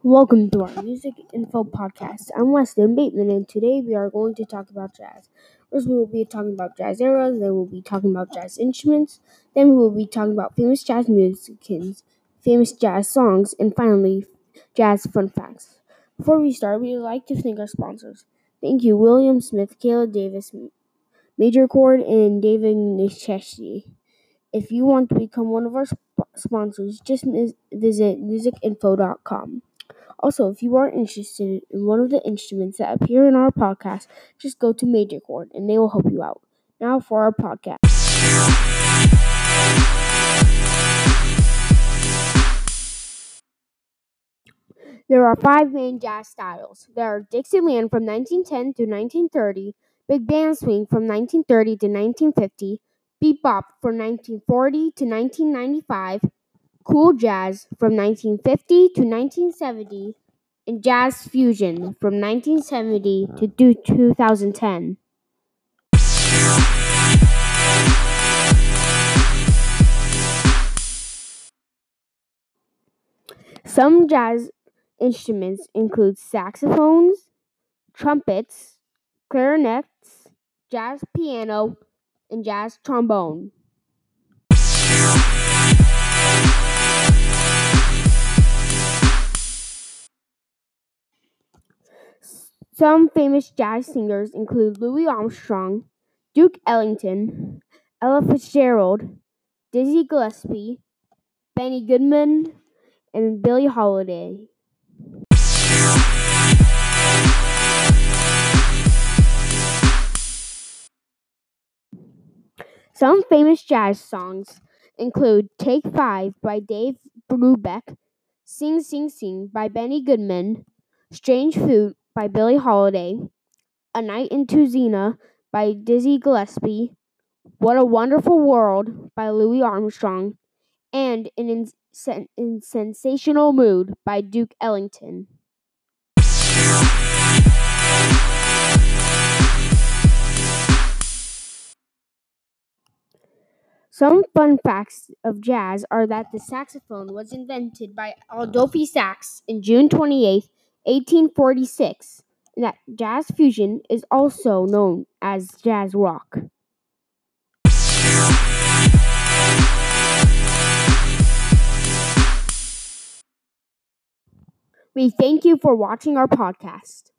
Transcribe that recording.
Welcome to our Music Info Podcast. I'm Weston Bateman, and today we are going to talk about jazz. First, we will be talking about jazz eras, then we'll be talking about jazz instruments, then we will be talking about famous jazz musicians, famous jazz songs, and finally, jazz fun facts. Before we start, we would like to thank our sponsors. Thank you, William Smith, Kayla Davis, Major Chord, and David Nisheshi. If you want to become one of our sponsors, just visit musicinfo.com. Also, if you are interested in one of the instruments that appear in our podcast, just go to Major Chord and they will help you out. Now for our podcast. There are 5 main jazz styles. There are Dixieland from 1910 to 1930, Big Band Swing from 1930 to 1950, Bebop from 1940 to 1995, Cool Jazz from 1950 to 1970, and Jazz Fusion from 1970 to 2010. Some jazz instruments include saxophones, trumpets, clarinets, jazz piano, and jazz trombone. Some famous jazz singers include Louis Armstrong, Duke Ellington, Ella Fitzgerald, Dizzy Gillespie, Benny Goodman, and Billie Holiday. Some famous jazz songs include Take 5 by Dave Brubeck, Sing Sing Sing by Benny Goodman, Strange Fruit by Billie Holiday, A Night in Tuzina by Dizzy Gillespie, What a Wonderful World by Louis Armstrong, and In Sensational Mood by Duke Ellington. Some fun facts of jazz are that the saxophone was invented by Adolphe Sax in June 28, 1846, and that jazz fusion is also known as jazz rock. We thank you for watching our podcast.